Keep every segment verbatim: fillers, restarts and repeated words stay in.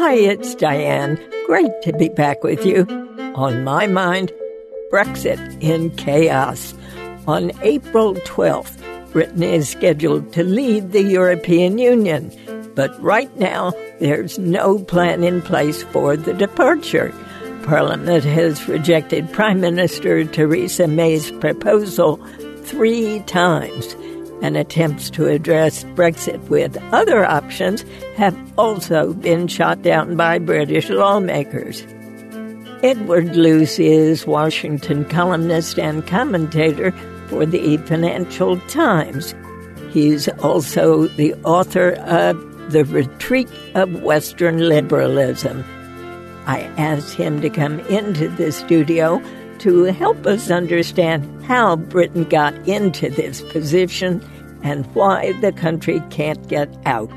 Hi, it's Diane. Great to be back with you. On my mind, Brexit in chaos. On April twelfth, Britain is scheduled to leave the European Union. But right now, there's no plan in place for the departure. Parliament has rejected Prime Minister Theresa May's proposal three times, and attempts to address Brexit with other options have also been shot down by British lawmakers. Edward Luce is Washington columnist and commentator for the Financial Times. He's also the author of The Retreat of Western Liberalism. I asked him to come into the studio to help us understand how Britain got into this position and why the country can't get out.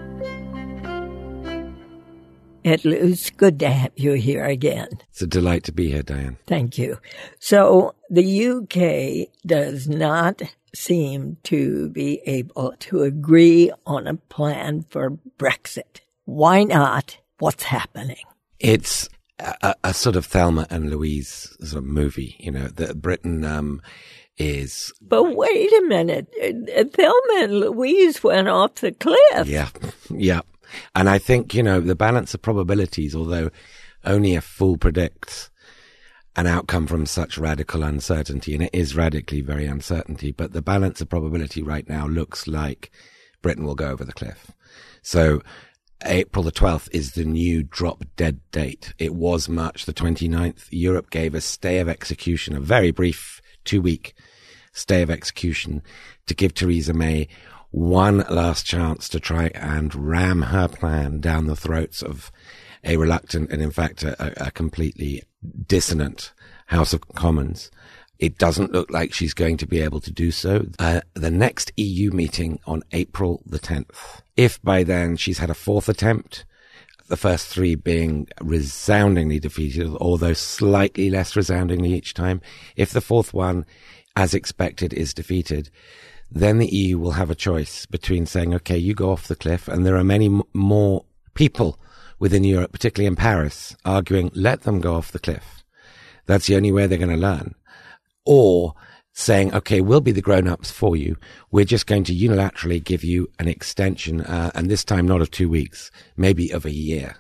Ed Luce, good to have you here again. It's a delight to be here, Diane. Thank you. So the U K does not seem to be able to agree on a plan for Brexit. Why not? What's happening? It's a, a sort of Thelma and Louise sort of movie, you know, that Britain um, is... But wait a minute. Thelma and Louise went off the cliff. Yeah, yeah. And I think, you know, the balance of probabilities, although only a fool predicts an outcome from such radical uncertainty, and it is radically very uncertainty, but the balance of probability right now looks like Britain will go over the cliff. So April the twelfth is the new drop-dead date. It was March the twenty-ninth. Europe gave a stay of execution, a very brief two-week stay of execution, to give Theresa May one last chance to try and ram her plan down the throats of a reluctant and, in fact, a, a completely dissonant House of Commons. It doesn't look like she's going to be able to do so. Uh, the next E U meeting on April the tenth. If by then she's had a fourth attempt, the first three being resoundingly defeated, although slightly less resoundingly each time, if the fourth one, as expected, is defeated, then the E U will have a choice between saying, okay, you go off the cliff, and there are many m- more people within Europe, particularly in Paris, arguing, let them go off the cliff. That's the only way they're going to learn. Or saying, okay, we'll be the grown-ups for you. We're just going to unilaterally give you an extension, uh, and this time not of two weeks, maybe of a year.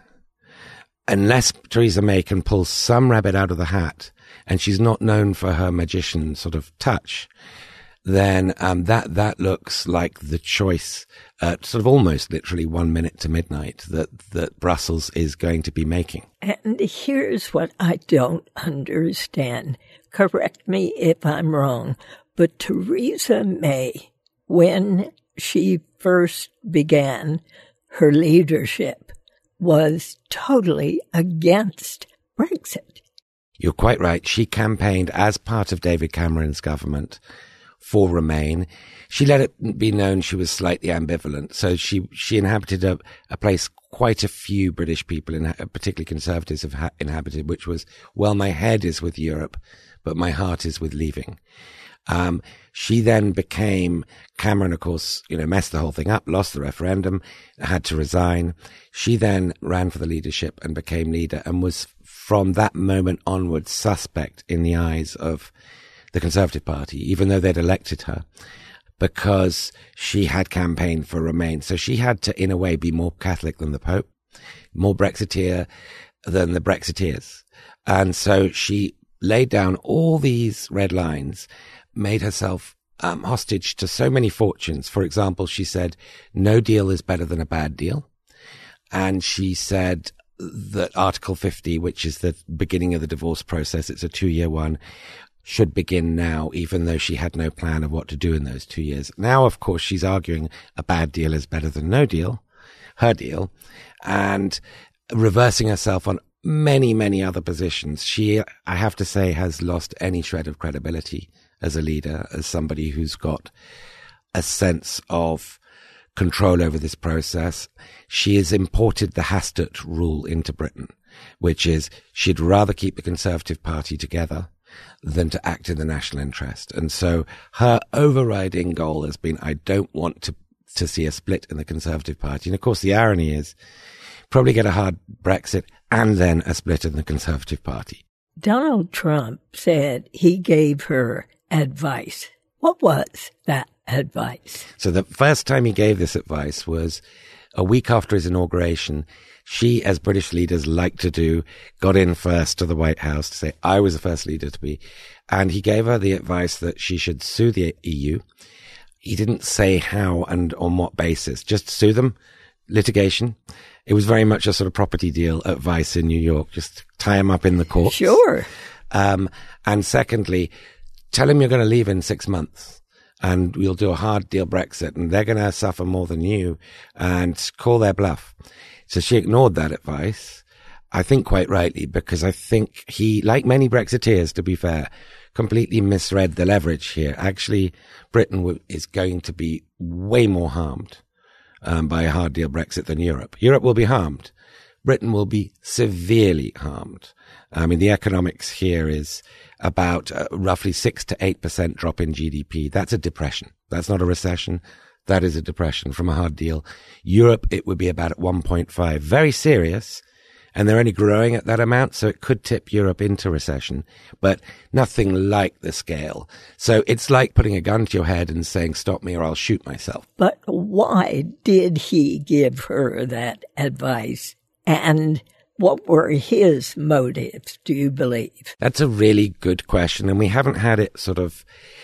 Unless Theresa May can pull some rabbit out of the hat, and she's not known for her magician sort of touch, then um, that that looks like the choice at sort of almost literally one minute to midnight that, that Brussels is going to be making. And here's what I don't understand. Correct me if I'm wrong, but Theresa May, when she first began her leadership, was totally against Brexit. You're quite right. She campaigned as part of David Cameron's government for Remain. She let it be known she was slightly ambivalent. So she, she inhabited a, a place quite a few British people, in, particularly Conservatives, have ha- inhabited, which was, well, my head is with Europe, but my heart is with leaving. Um, she then became, Cameron, of course, you know, messed the whole thing up, lost the referendum, had to resign. She then ran for the leadership and became leader, and was from that moment onwards suspect in the eyes of the Conservative Party, even though they'd elected her, because she had campaigned for Remain. So she had to, in a way, be more Catholic than the Pope, more Brexiteer than the Brexiteers. And so she laid down all these red lines, made herself um, hostage to so many fortunes. For example, she said, no deal is better than a bad deal. And she said that Article fifty, which is the beginning of the divorce process, it's a two-year one, should begin now, even though she had no plan of what to do in those two years. Now, of course, she's arguing a bad deal is better than no deal, her deal, and reversing herself on many, many other positions. She, I have to say, has lost any shred of credibility as a leader, as somebody who's got a sense of control over this process. She has imported the Hastert rule into Britain, which is she'd rather keep the Conservative Party together than to act in the national interest. And so her overriding goal has been, I don't want to, to see a split in the Conservative Party. And of course, the irony is probably get a hard Brexit and then a split in the Conservative Party. Donald Trump said he gave her advice. What was that advice? So the first time he gave this advice was a week after his inauguration. She, as British leaders like to do, got in first to the White House to say, I was the first leader to be. And he gave her the advice that she should sue the E U. He didn't say how and on what basis, just sue them, litigation. It was very much a sort of property deal advice in New York, just tie him up in the courts. Sure. Um, and secondly, tell him you're going to leave in six months and we'll do a hard deal Brexit and they're going to suffer more than you, and call their bluff. So she ignored that advice, I think quite rightly, because I think he, like many Brexiteers, to be fair, completely misread the leverage here. Actually, Britain w- is going to be way more harmed um, by a hard deal Brexit than Europe. Europe will be harmed. Britain will be severely harmed. I mean, the economics here is about uh, roughly six to eight percent drop in G D P. That's a depression. That's not a recession. That is a depression from a hard deal. Europe, it would be about at one point five. Very serious. And they're only growing at that amount, so it could tip Europe into recession, but nothing like the scale. So it's like putting a gun to your head and saying, stop me or I'll shoot myself. But why did he give her that advice? And what were his motives, do you believe? That's a really good question, and we haven't had it sort of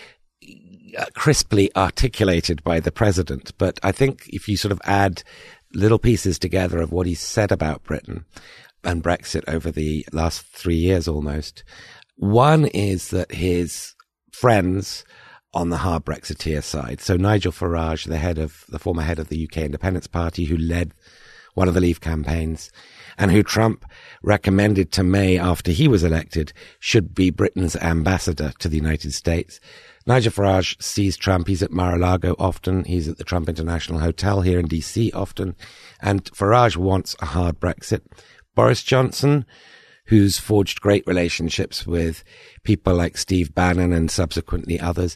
crisply articulated by the president. But I think if you sort of add little pieces together of what he said about Britain and Brexit over the last three years almost, one is that his friends on the hard Brexiteer side, so Nigel Farage, the head of the former head of the U K Independence Party, who led one of the Leave campaigns, and who Trump recommended to May after he was elected should be Britain's ambassador to the United States. Nigel Farage sees Trump. He's at Mar-a-Lago often. He's at the Trump International Hotel here in D C often. And Farage wants a hard Brexit. Boris Johnson, who's forged great relationships with people like Steve Bannon and subsequently others,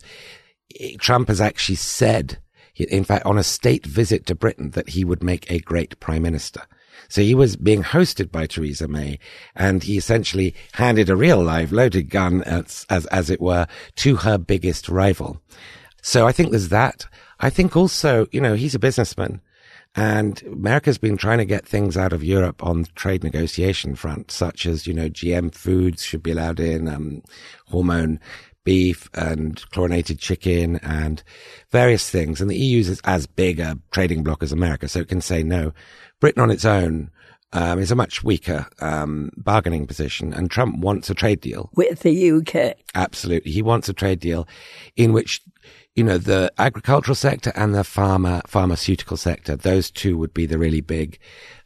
Trump has actually said, in fact, on a state visit to Britain, that he would make a great prime minister. So he was being hosted by Theresa May, and he essentially handed a real live loaded gun, as, as, as it were, to her biggest rival. So I think there's that. I think also, you know, he's a businessman, and America's been trying to get things out of Europe on the trade negotiation front, such as, you know, G M foods should be allowed in, um, hormone beef and chlorinated chicken and various things. And the E U is as big a trading bloc as America, so it can say no. Britain on its own um, is a much weaker um, bargaining position, and Trump wants a trade deal. With the U K. Absolutely. He wants a trade deal in which, you know, the agricultural sector and the pharma, pharmaceutical sector, those two would be the really big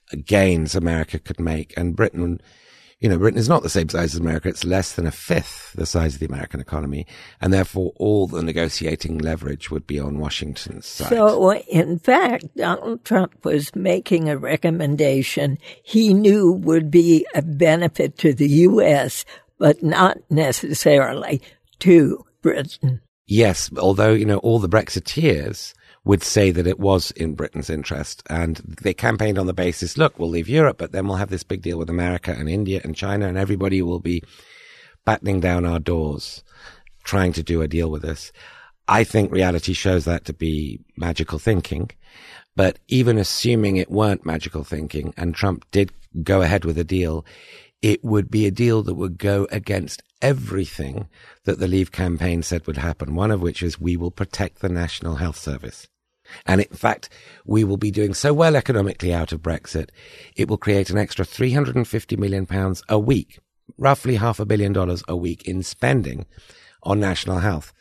gains America could make. And Britain, you know, Britain is not the same size as America. It's less than a fifth the size of the American economy. And therefore, all the negotiating leverage would be on Washington's side. So, in fact, Donald Trump was making a recommendation he knew would be a benefit to the U S, but not necessarily to Britain. Yes, although, you know, all the Brexiteers would say that it was in Britain's interest, and they campaigned on the basis, look, we'll leave Europe, but then we'll have this big deal with America and India and China, and everybody will be battening down our doors, trying to do a deal with us. I think reality shows that to be magical thinking, but even assuming it weren't magical thinking and Trump did go ahead with a deal, it would be a deal that would go against everything that the Leave campaign said would happen, one of which is we will protect the National Health Service. And in fact, we will be doing so well economically out of Brexit, it will create an extra three hundred fifty million pounds a week, roughly half a billion dollars a week in spending on national health.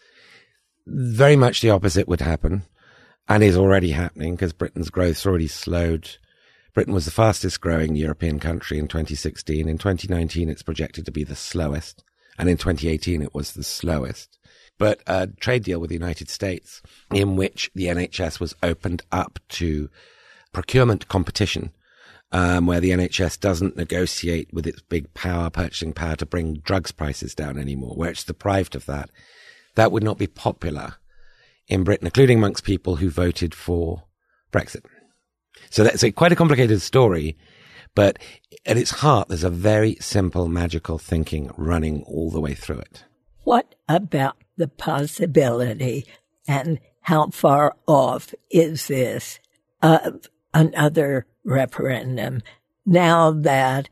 Very much the opposite would happen, and is already happening, because Britain's growth's already slowed. Britain was the fastest growing European country in twenty sixteen. In twenty nineteen, it's projected to be the slowest. And in twenty eighteen, it was the slowest. But a trade deal with the United States in which the N H S was opened up to procurement competition, um, where the N H S doesn't negotiate with its big power, purchasing power, to bring drugs prices down anymore, where it's deprived of that. That would not be popular in Britain, including amongst people who voted for Brexit. So that's a, quite a complicated story. But at its heart, there's a very simple, magical thinking running all the way through it. What about the possibility, and how far off is this, of another referendum now that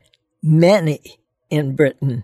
many in Britain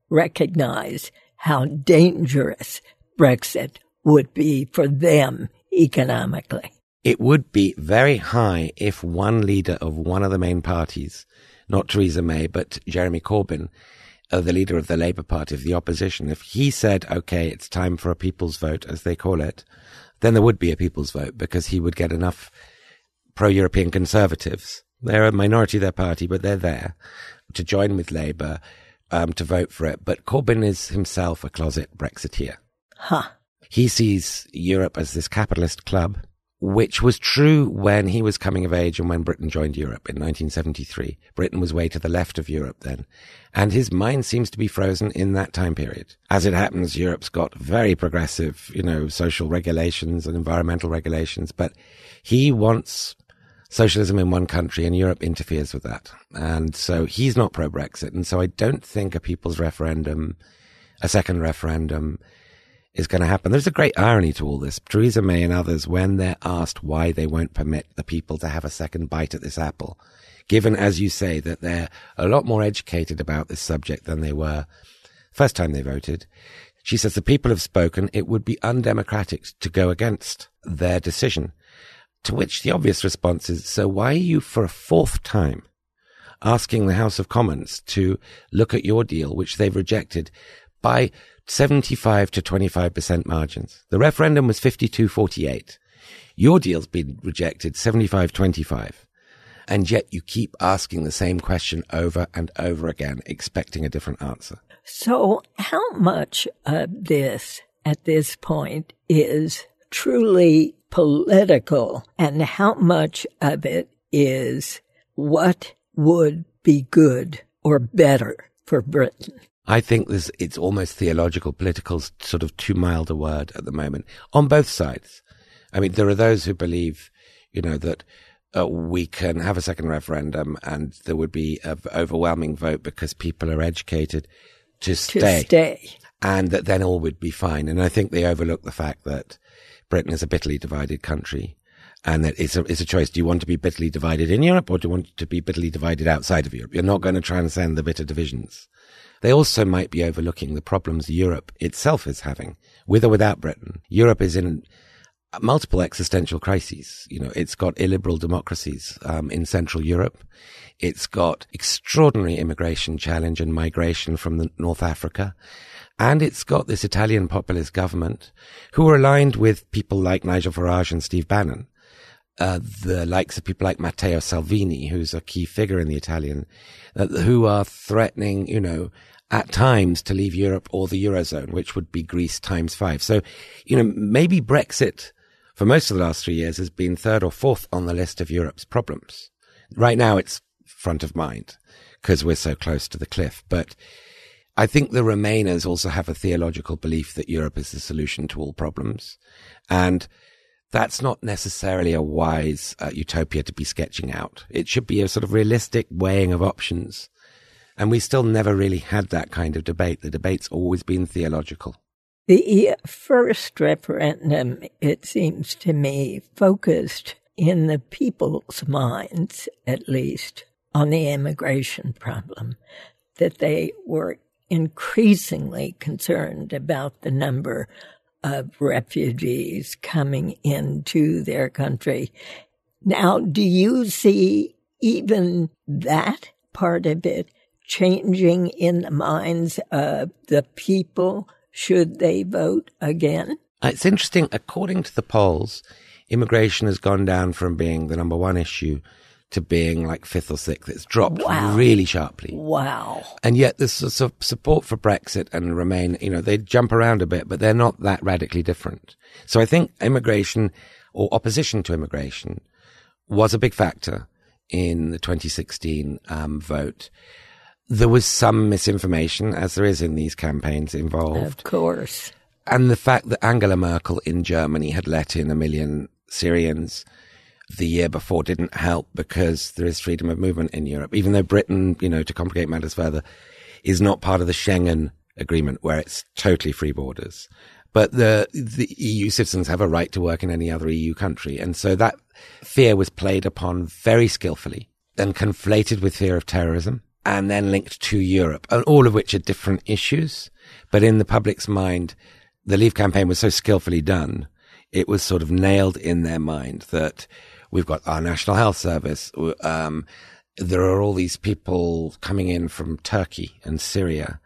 recognize how dangerous Brexit would be for them economically? It would be very high if one leader of one of the main parties, not Theresa May, but Jeremy Corbyn, uh, the leader of the Labour Party, of the opposition, if he said, okay, it's time for a people's vote, as they call it, then there would be a people's vote, because he would get enough pro-European Conservatives. They're a minority of their party, but they're there to join with Labour, um, to vote for it. But Corbyn is himself a closet Brexiteer. Huh. He sees Europe as this capitalist club, which was true when he was coming of age and when Britain joined Europe in nineteen seventy-three. Britain was way to the left of Europe then. And his mind seems to be frozen in that time period. As it happens, Europe's got very progressive, you know, social regulations and environmental regulations, but he wants socialism in one country and Europe interferes with that. And so he's not pro-Brexit. And so I don't think a people's referendum, a second referendum, is going to happen. There's a great irony to all this. Theresa May and others, when they're asked why they won't permit the people to have a second bite at this apple, given, as you say, that they're a lot more educated about this subject than they were first time they voted, she says the people have spoken. It would be undemocratic to go against their decision. To which the obvious response is, so why are you for a fourth time asking the House of Commons to look at your deal, which they've rejected by seventy-five to twenty-five percent margins? The referendum was fifty-two forty-eight. Your deal's been rejected seventy-five twenty-five. And yet you keep asking the same question over and over again, expecting a different answer. So how much of this at this point is truly political, and how much of it is what would be good or better for Britain? I think this, it's almost theological. Political's sort of too mild a word at the moment on both sides. I mean, there are those who believe, you know, that uh, we can have a second referendum and there would be an overwhelming vote because people are educated to stay. To stay. And that then all would be fine. And I think they overlook the fact that Britain is a bitterly divided country, and that it's a, it's a choice. Do you want to be bitterly divided in Europe, or do you want to be bitterly divided outside of Europe? You're not going to transcend the bitter divisions. They also might be overlooking the problems Europe itself is having, with or without Britain. Europe is in multiple existential crises. You know, it's got illiberal democracies um, in Central Europe. It's got extraordinary immigration challenge and migration from the North Africa. And it's got this Italian populist government who are aligned with people like Nigel Farage and Steve Bannon, uh, the likes of people like Matteo Salvini, who's a key figure in the Italian, uh, who are threatening, you know, at times to leave Europe or the Eurozone, which would be Greece times five. So, you know, maybe Brexit for most of the last three years has been third or fourth on the list of Europe's problems. Right now it's front of mind because we're so close to the cliff. But I think the Remainers also have a theological belief that Europe is the solution to all problems. And that's not necessarily a wise uh, utopia to be sketching out. It should be a sort of realistic weighing of options. And we still never really had that kind of debate. The debate's always been theological. The first referendum, it seems to me, focused in the people's minds, at least, on the immigration problem, that they were increasingly concerned about the number of refugees coming into their country. Now, do you see even that part of it changing in the minds of the people should they vote again? It's interesting. According to the polls, immigration has gone down from being the number one issue to being like fifth or sixth. It's dropped wow. really sharply. Wow. And yet there's sort of support for Brexit and Remain, you know, they jump around a bit, but they're not that radically different. So I think immigration or opposition to immigration was a big factor in the twenty sixteen um, vote. There was some misinformation, as there is in these campaigns, involved. Of course. And the fact that Angela Merkel in Germany had let in a million Syrians the year before didn't help because there is freedom of movement in Europe, even though Britain, you know, to complicate matters further, is not part of the Schengen agreement where it's totally free borders. But the, the E U citizens have a right to work in any other E U country. And so that fear was played upon very skillfully and conflated with fear of terrorism and then linked to Europe, and all of which are different issues. But in the public's mind, the Leave campaign was so skillfully done, it was sort of nailed in their mind that we've got our National Health Service. Um, there are all these people coming in from Turkey and Syria,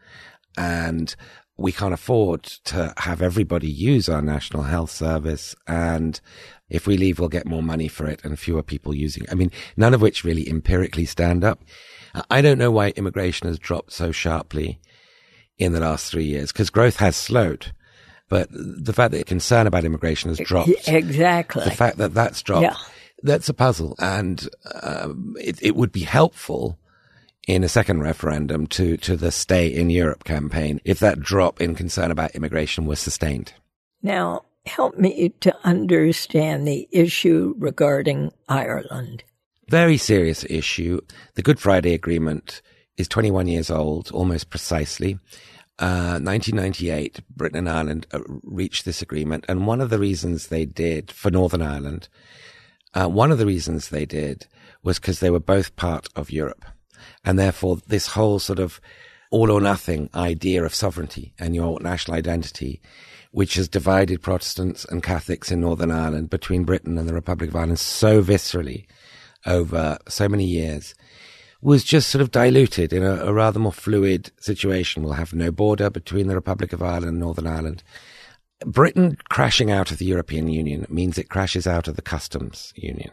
and we can't afford to have everybody use our National Health Service. And if we leave, we'll get more money for it and fewer people using it. I mean, none of which really empirically stand up. I don't know why immigration has dropped so sharply in the last three years, because growth has slowed. But the fact that concern about immigration has dropped. Exactly. The fact that that's dropped, yeah. That's a puzzle. And um, it, it would be helpful in a second referendum to, to the Stay in Europe campaign if that drop in concern about immigration was sustained. Now, help me to understand the issue regarding Ireland. Very serious issue. The Good Friday Agreement is twenty-one years old, almost precisely. Uh, nineteen ninety-eight, Britain and Ireland uh, reached this agreement. And one of the reasons they did for Northern Ireland, uh, one of the reasons they did was because they were both part of Europe. And therefore, this whole sort of all or nothing idea of sovereignty and your national identity, which has divided Protestants and Catholics in Northern Ireland between Britain and the Republic of Ireland so viscerally over so many years, was just sort of diluted in a, a rather more fluid situation. We'll have no border between the Republic of Ireland and Northern Ireland. Britain crashing out of the European Union means it crashes out of the customs union.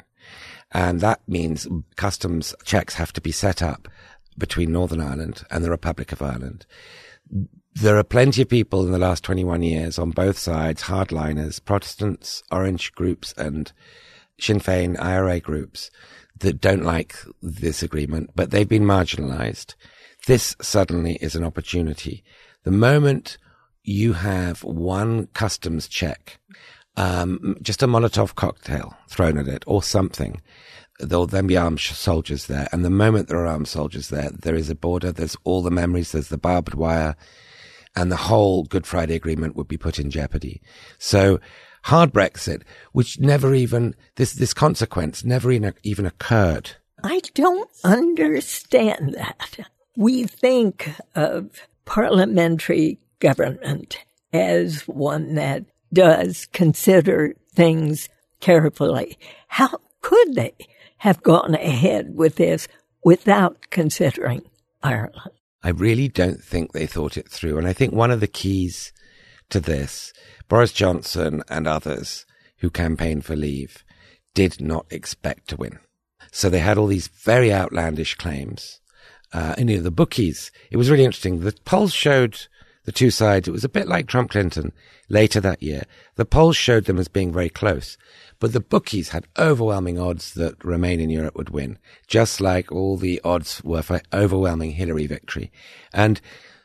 And that means customs checks have to be set up between Northern Ireland and the Republic of Ireland. There are plenty of people in the last twenty-one years on both sides, hardliners, Protestants, Orange groups, and Sinn Féin I R A groups that don't like this agreement, but they've been marginalized. This suddenly is an opportunity. The moment you have one customs check, um, just a Molotov cocktail thrown at it or something, there'll then be armed soldiers there. And the moment there are armed soldiers there, there is a border, there's all the memories, there's the barbed wire, and the whole Good Friday Agreement would be put in jeopardy. So hard Brexit, which never even, this, this consequence never even, even occurred. I don't understand that. We think of parliamentary government as one that does consider things carefully. How could they have gone ahead with this without considering Ireland? I really don't think they thought it through. And I think one of the keys to this, Boris Johnson and others who campaigned for Leave did not expect to win. So they had all these very outlandish claims. Uh, and you know, the bookies, it was really interesting. The polls showed the two sides. It was a bit like Trump Clinton later that year. The polls showed them as being very close, but the bookies had overwhelming odds that Remain in Europe would win, just like all the odds were for overwhelming Hillary victory. And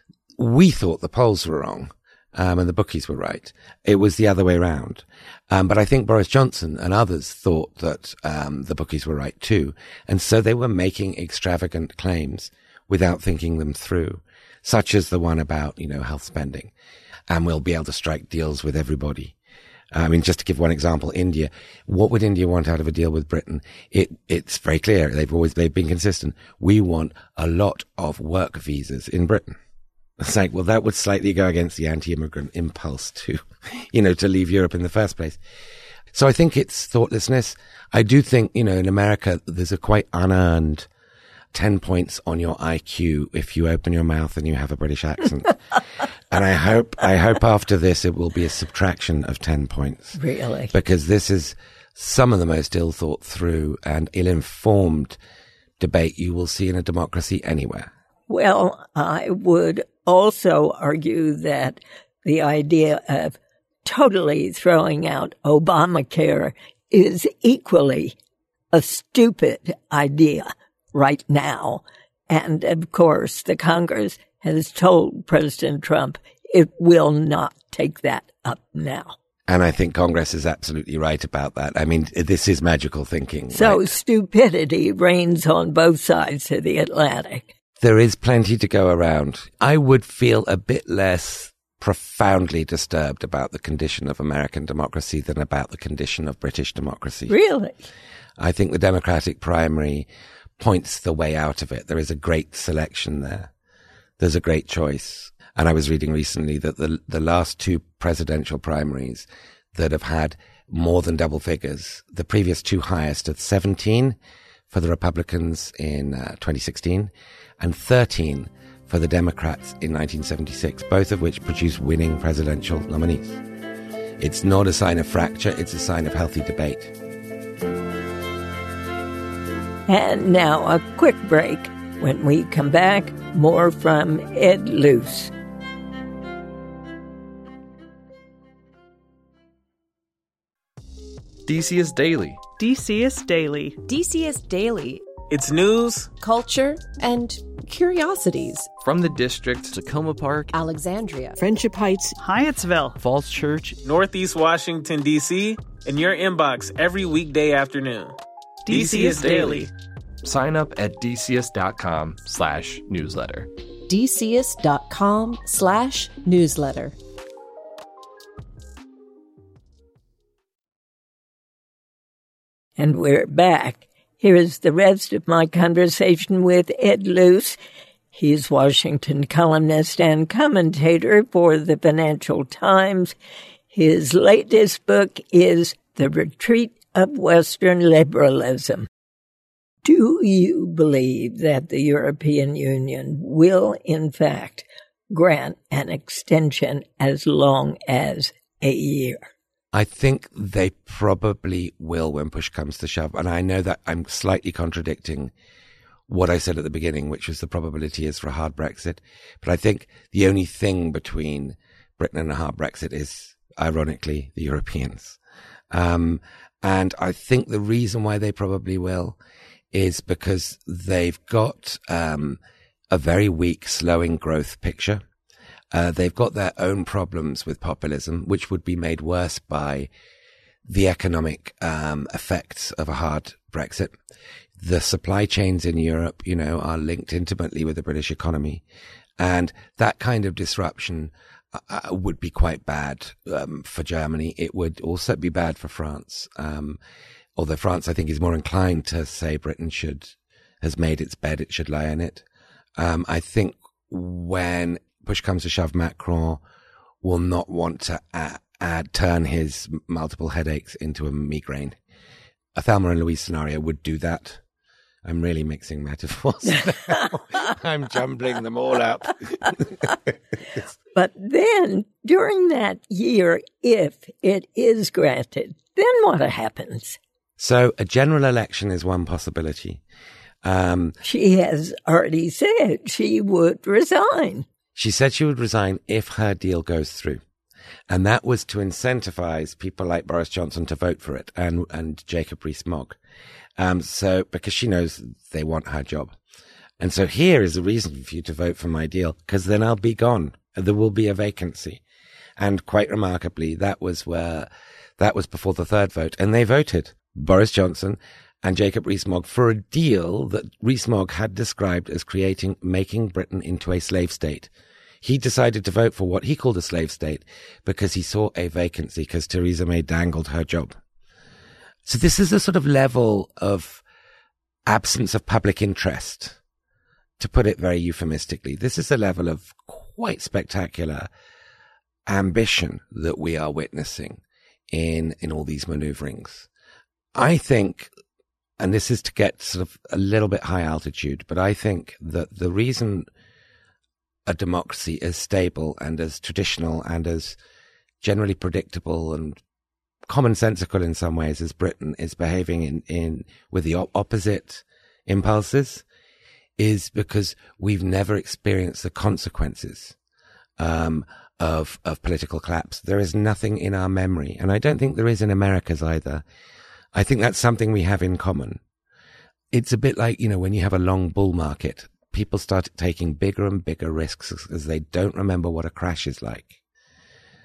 we thought the polls were wrong. Um, and the bookies were right. It was the other way around. Um, but I think Boris Johnson and others thought that, um, the bookies were right too. And so they were making extravagant claims without thinking them through, such as the one about, you know, health spending. And we'll be able to strike deals with everybody. I mean, just to give one example, India. What would India want out of a deal with Britain? It, it's very clear. They've always, they've been consistent. We want a lot of work visas in Britain. It's like, well, that would slightly go against the anti-immigrant impulse to, you know, to leave Europe in the first place. So I think it's thoughtlessness. I do think, you know, in America, there's a quite unearned ten points on your I Q if you open your mouth and you have a British accent. And I hope, I hope after this it will be a subtraction of ten points. Really? Because this is some of the most ill thought through and ill-informed debate you will see in a democracy anywhere. Well, I would also argue that the idea of totally throwing out Obamacare is equally a stupid idea right now. And of course, the Congress has told President Trump it will not take that up now. And I think Congress is absolutely right about that. I mean, this is magical thinking. So right? Stupidity reigns on both sides of the Atlantic. There is plenty to go around. I would feel a bit less profoundly disturbed about the condition of American democracy than about the condition of British democracy. Really? I think the Democratic primary points the way out of it. There is a great selection there. There's a great choice. And I was reading recently that the the last two presidential primaries that have had more than double figures, the previous two highest are seventeen for the Republicans in uh, twenty sixteen and thirteen for the Democrats in nineteen seventy-six, both of which produced winning presidential nominees. It's not a sign of fracture, it's a sign of healthy debate. And now a quick break. When we come back, more from Ed Luce. D C S Daily. D C S Daily. D C S Daily. It's news, culture, and curiosities. From the district, Tacoma Park, Alexandria, Friendship Heights, Hyattsville, Falls Church, Northeast Washington, D C, in your inbox every weekday afternoon. D C S Daily. Sign up at dcs.com slash newsletter. dcs.com slash newsletter. And we're back. Here is the rest of my conversation with Ed Luce. He's Washington columnist and commentator for the Financial Times. His latest book is The Retreat of Western Liberalism. Do you believe that the European Union will, in fact, grant an extension as long as a year? I think they probably will when push comes to shove. And I know that I'm slightly contradicting what I said at the beginning, which was the probability is for a hard Brexit. But I think the only thing between Britain and a hard Brexit is, ironically, the Europeans. Um, and I think the reason why they probably will is because they've got um, a very weak slowing growth picture. Uh, they've got their own problems with populism, which would be made worse by the economic um, effects of a hard Brexit. The supply chains in Europe, you know, are linked intimately with the British economy. And that kind of disruption uh, would be quite bad um, for Germany. It would also be bad for France. Um, although France, I think, is more inclined to say Britain should, has made its bed, it should lie in it. Um, I think when push comes to shove, Macron will not want to add, add, turn his multiple headaches into a migraine. A Thelma and Louise scenario would do that. I'm really mixing metaphors now. I'm jumbling them all up. But then, during that year, if it is granted, then what happens? So a general election is one possibility. Um, she has already said she would resign. She said she would resign if her deal goes through. And that was to incentivize people like Boris Johnson to vote for it and, and Jacob Rees-Mogg. Um, so, because she knows they want her job. And so here is the reason for you to vote for my deal, because then I'll be gone. There will be a vacancy. And quite remarkably, that was where, that was before the third vote. And they voted, Boris Johnson and Jacob Rees-Mogg, for a deal that Rees-Mogg had described as creating, making Britain into a slave state. He decided to vote for what he called a slave state because he saw a vacancy because Theresa May dangled her job. So this is a sort of level of absence of public interest, to put it very euphemistically. This is a level of quite spectacular ambition that we are witnessing in, in all these maneuverings. I think, and this is to get sort of a little bit high altitude, but I think that the reason a democracy as stable and as traditional and as generally predictable and commonsensical in some ways as Britain is behaving in, in with the op- opposite impulses is because we've never experienced the consequences um, of of political collapse. There is nothing in our memory, and I don't think there is in America's either. I think that's something we have in common. It's a bit like, you know, when you have a long bull market, people start taking bigger and bigger risks as they don't remember what a crash is like.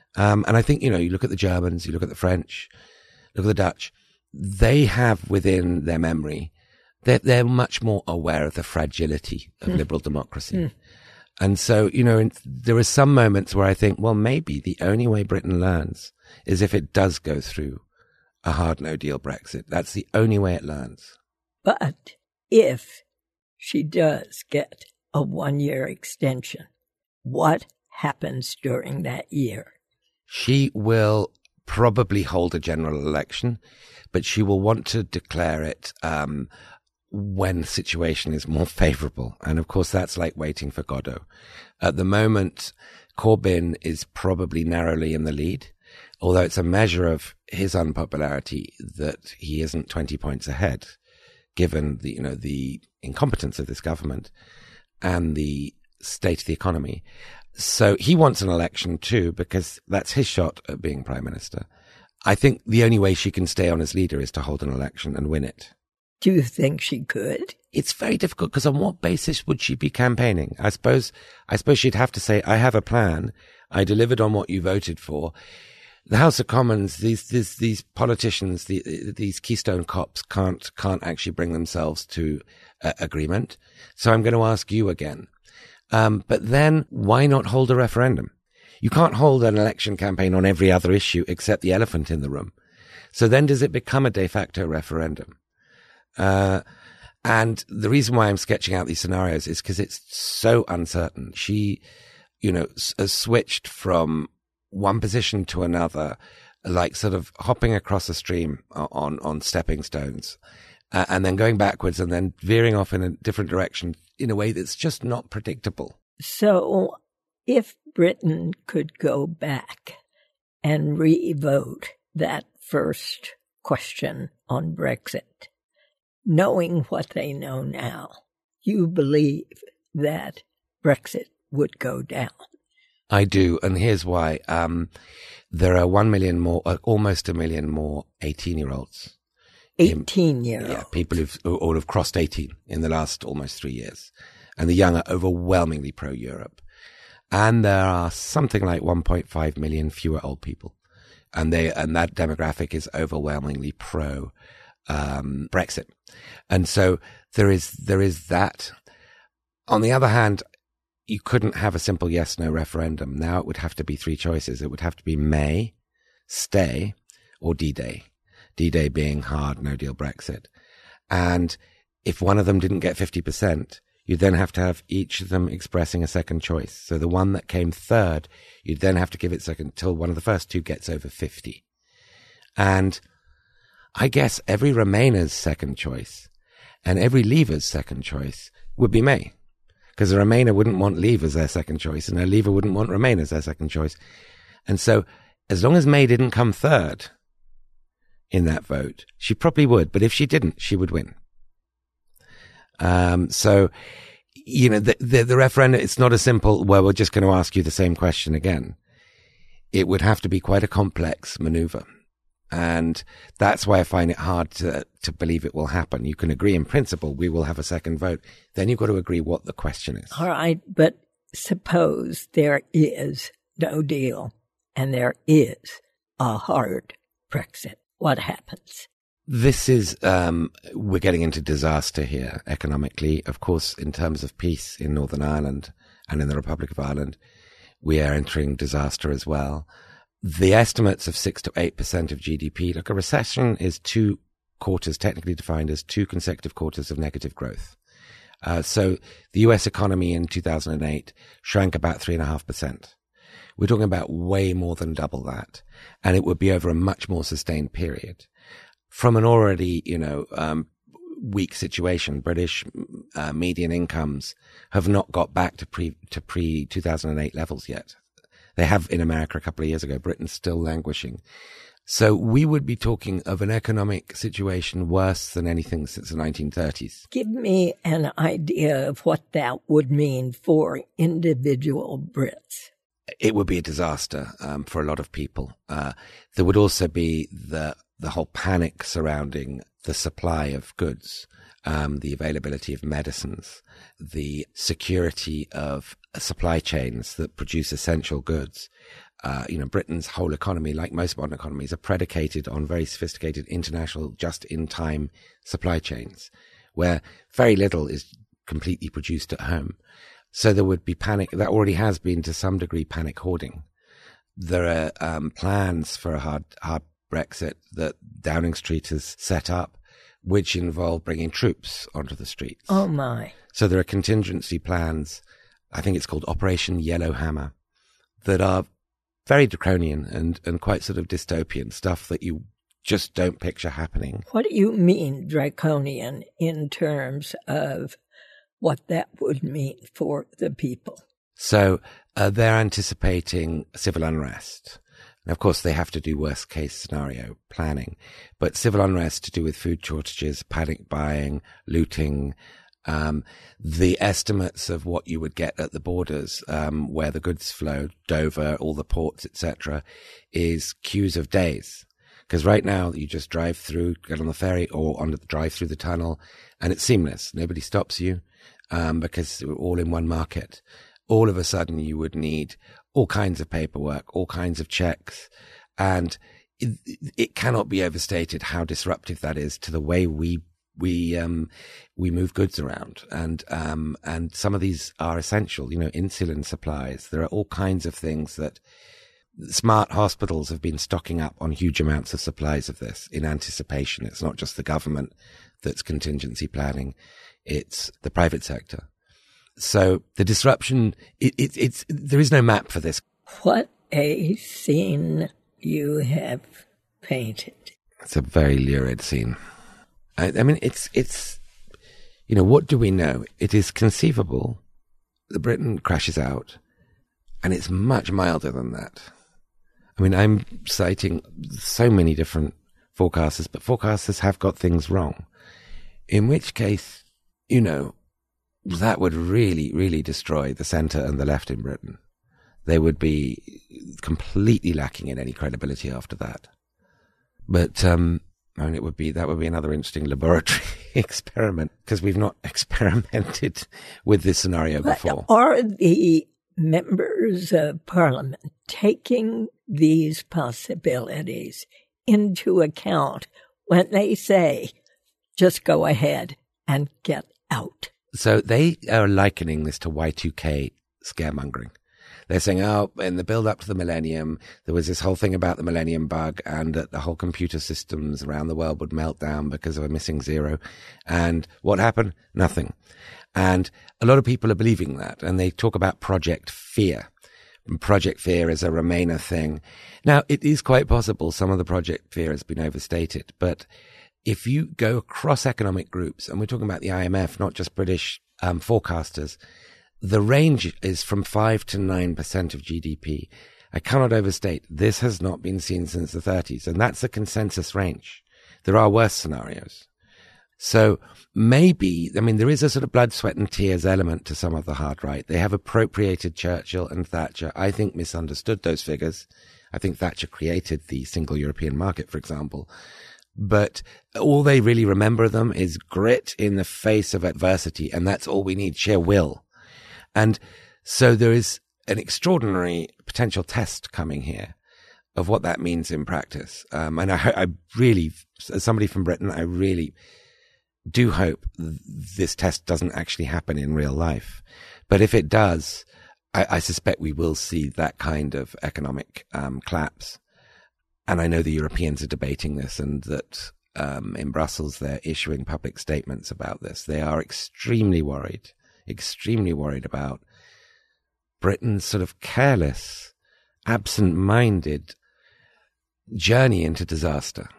Um, and I think, you know, you look at the Germans, you look at the French, look at the Dutch, they have within their memory, they're, they're much more aware of the fragility of mm. liberal democracy. Mm. And so, you know, in, there are some moments where I think, well, maybe the only way Britain learns is if it does go through a hard no-deal Brexit. That's the only way it learns. But if she does get a one-year extension, what happens during that year? She will probably hold a general election, but she will want to declare it um when the situation is more favourable. And of course, that's like waiting for Godot. At the moment, Corbyn is probably narrowly in the lead, although it's a measure of his unpopularity that he isn't twenty points ahead, given the, you know, the incompetence of this government and the state of the economy. So he wants an election too, because that's his shot at being prime minister. I think the only way she can stay on as leader is to hold an election and win it. Do you think she could? It's very difficult, because on what basis would she be campaigning? I suppose, I suppose she'd have to say, I have a plan. I delivered on what you voted for. The House of Commons, these, these, these politicians, the, these Keystone cops can't, can't actually bring themselves to uh, agreement. So I'm going to ask you again. Um, but then why not hold a referendum? You can't hold an election campaign on every other issue except the elephant in the room. So then does it become a de facto referendum? Uh, and the reason why I'm sketching out these scenarios is because it's so uncertain. She, you know, s- has switched from one position to another, like sort of hopping across a stream on, on stepping stones, uh, and then going backwards and then veering off in a different direction in a way that's just not predictable. So if Britain could go back and re-vote that first question on Brexit, knowing what they know now, you believe that Brexit would go down? I do, and here's why. Um, there are one million more, uh, almost a million more eighteen-year-olds. eighteen-year-olds? Yeah, people who've, who have crossed eighteen in the last almost three years. And the young are overwhelmingly pro-Europe. And there are something like one point five million fewer old people. And they, and that demographic is overwhelmingly pro Um, Brexit. And so there is, there is that. On the other hand, you couldn't have a simple yes-no referendum. Now it would have to be three choices. It would have to be May, stay, or D-Day. D-Day being hard, no-deal Brexit. And if one of them didn't get fifty percent, you'd then have to have each of them expressing a second choice. So the one that came third, you'd then have to give it second till one of the first two gets over fifty. And I guess every Remainer's second choice and every Leaver's second choice would be May, because a Remainer wouldn't want Leave as their second choice and a Leaver wouldn't want Remain as their second choice. And so as long as May didn't come third in that vote, she probably would. But if she didn't, she would win. Um, so, you know, the, the, the referendum, it's not a simple, well, we're just going to ask you the same question again. It would have to be quite a complex maneuver. And that's why I find it hard to, to believe it will happen. You can agree in principle, we will have a second vote. Then you've got to agree what the question is. All right, but suppose there is no deal and there is a hard Brexit. What happens? This is, um, we're getting into disaster here economically. Of course, in terms of peace in Northern Ireland and in the Republic of Ireland, we are entering disaster as well. The estimates of six to eight percent of G D P. Look, a recession is two quarters, technically defined as two consecutive quarters of negative growth. Uh, so the U S economy in two thousand eight shrank about three and a half percent. We're talking about way more than double that, and it would be over a much more sustained period. From an already, you know, um, weak situation, British uh, median incomes have not got back to pre to pre two thousand eight levels yet. They have in America a couple of years ago. Britain's still languishing. So we would be talking of an economic situation worse than anything since the nineteen thirties. Give me an idea of what that would mean for individual Brits. It would be a disaster um, for a lot of people. Uh, there would also be the the whole panic surrounding the supply of goods, um, the availability of medicines, the security of supply chains that produce essential goods. uh, you know, Britain's whole economy, like most modern economies, are predicated on very sophisticated international just-in-time supply chains, where very little is completely produced at home. So there would be panic. That already has been to some degree panic hoarding. There are um, plans for a hard, hard Brexit that Downing Street has set up, which involve bringing troops onto the streets. Oh, my. So there are contingency plans, I think it's called Operation Yellowhammer, that are very draconian and, and quite sort of dystopian stuff that you just don't picture happening. What do you mean draconian in terms of what that would mean for the people? So uh, they're anticipating civil unrest. And of course, they have to do worst case scenario planning, but civil unrest to do with food shortages, panic buying, looting, um, the estimates of what you would get at the borders, um, where the goods flow, Dover, all the ports, et cetera, is queues of days. Because right now you just drive through, get on the ferry or on the drive through the tunnel, and it's seamless. Nobody stops you, um, because we're all in one market. All of a sudden you would need all kinds of paperwork, all kinds of checks, and it, it cannot be overstated how disruptive that is to the way we we um we move goods around. And um and some of these are essential, you know, insulin supplies. There are all kinds of things that smart hospitals have been stocking up on huge amounts of supplies of this in anticipation. It's not just the government that's contingency planning, it's the private sector. So the disruption, it, it, it's, there is no map for this. What a scene you have painted. It's a very lurid scene. I, I mean, it's, it's, you know, what do we know? It is conceivable that Britain crashes out, and it's much milder than that. I mean, I'm citing so many different forecasters, but forecasters have got things wrong. In which case, you know, that would really, really destroy the centre and the left in Britain. They would be completely lacking in any credibility after that. But, um, I mean, it would be, that would be another interesting laboratory experiment, because we've not experimented with this scenario But before. are the members of Parliament taking these possibilities into account when they say, just go ahead and get out? So they are likening this to Y two K scaremongering. They're saying, oh, in the build up to the millennium, there was this whole thing about the millennium bug, and that the whole computer systems around the world would melt down because of a missing zero. And what happened? Nothing. And a lot of people are believing that. And they talk about Project Fear. And Project Fear is a Remainer thing. Now, it is quite possible some of the Project Fear has been overstated, but if you go across economic groups, and we're talking about the I M F, not just British um, forecasters, the range is from five to nine percent of G D P. I cannot overstate, this has not been seen since the thirties, and that's a consensus range. There are worse scenarios. So maybe, I mean, there is a sort of blood, sweat and tears element to some of the hard right. They have appropriated Churchill and Thatcher. I think misunderstood those figures. I think Thatcher created the single European market, for example. But all they really remember them is grit in the face of adversity, and that's all we need, sheer will. And so there is an extraordinary potential test coming here of what that means in practice. Um, and I, I really, as somebody from Britain, I really do hope this test doesn't actually happen in real life. But if it does, I, I suspect we will see that kind of economic um, collapse. And I know the Europeans are debating this, and that um, in Brussels they're issuing public statements about this. They are extremely worried, extremely worried about Britain's sort of careless, absent-minded journey into disaster.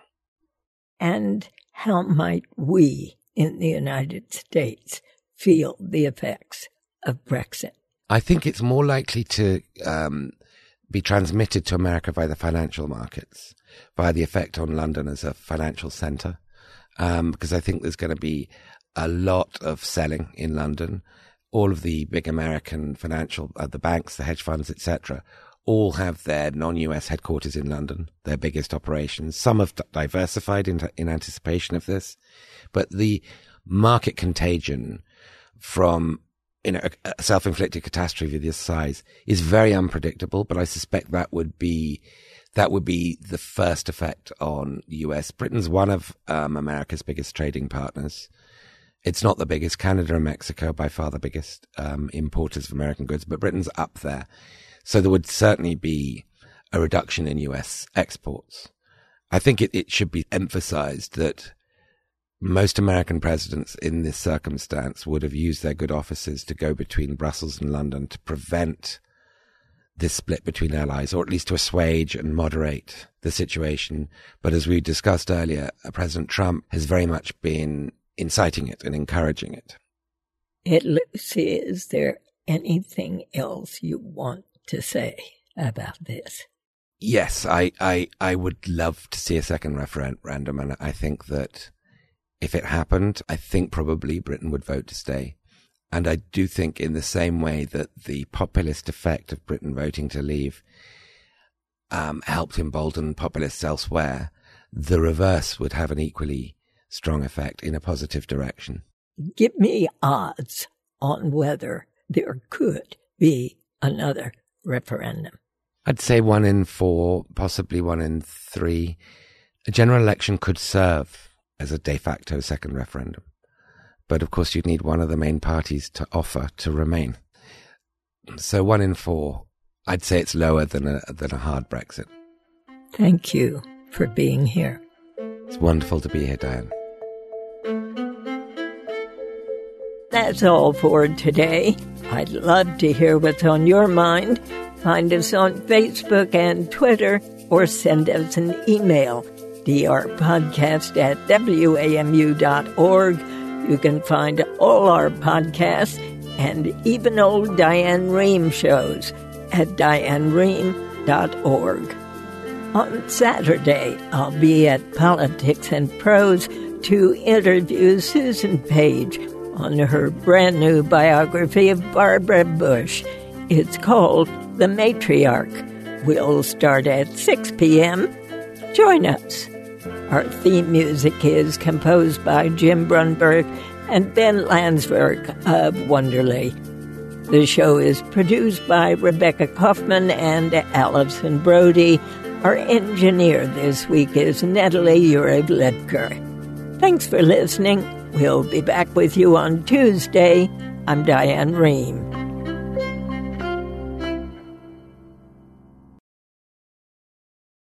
And how might we in the United States feel the effects of Brexit? I think it's more likely to um, be transmitted to America by the financial markets, by the effect on London as a financial centre, um, because I think there's going to be a lot of selling in London. All of the big American financial, uh, the banks, the hedge funds, et cetera, all have their non-U S headquarters in London, their biggest operations. Some have diversified in, in anticipation of this, but the market contagion from you know, a, a self-inflicted catastrophe of this size is very unpredictable, but I suspect that would be, that would be the first effect on the U S. Britain's one of um, America's biggest trading partners. It's not the biggest. Canada and Mexico by far the biggest um, importers of American goods, but Britain's up there. So there would certainly be a reduction in U S exports. I think it, it should be emphasized that most American presidents in this circumstance would have used their good offices to go between Brussels and London to prevent this split between allies, or at least to assuage and moderate the situation. But as we discussed earlier, President Trump has very much been inciting it and encouraging it. It, Lucy, is there anything else you want to say about this? Yes, I, I, I would love to see a second referendum, and I think that if it happened, I think probably Britain would vote to stay. And I do think in the same way that the populist effect of Britain voting to leave um, helped embolden populists elsewhere, the reverse would have an equally strong effect in a positive direction. Give me odds on whether there could be another referendum. I'd say one in four, possibly one in three. A general election could serve as a de facto second referendum. But of course you'd need one of the main parties to offer to remain. So one in four, I'd say it's lower than a, than a hard Brexit. Thank you for being here. It's wonderful to be here, Diane. That's all for today. I'd love to hear what's on your mind. Find us on Facebook and Twitter, or send us an email, drpodcast at w a m u dot org. You can find all our podcasts and even old Diane Rehm shows at diane rehm dot org. On Saturday, I'll be at Politics and Prose to interview Susan Page on her brand new biography of Barbara Bush. It's called The Matriarch. We'll start at six p.m. Join us. Our theme music is composed by Jim Brunberg and Ben Landsberg of Wonderly. The show is produced by Rebecca Kaufman and Allison Brody. Our engineer this week is Natalie Ureb-Ledker. Thanks for listening. We'll be back with you on Tuesday. I'm Diane Rehm.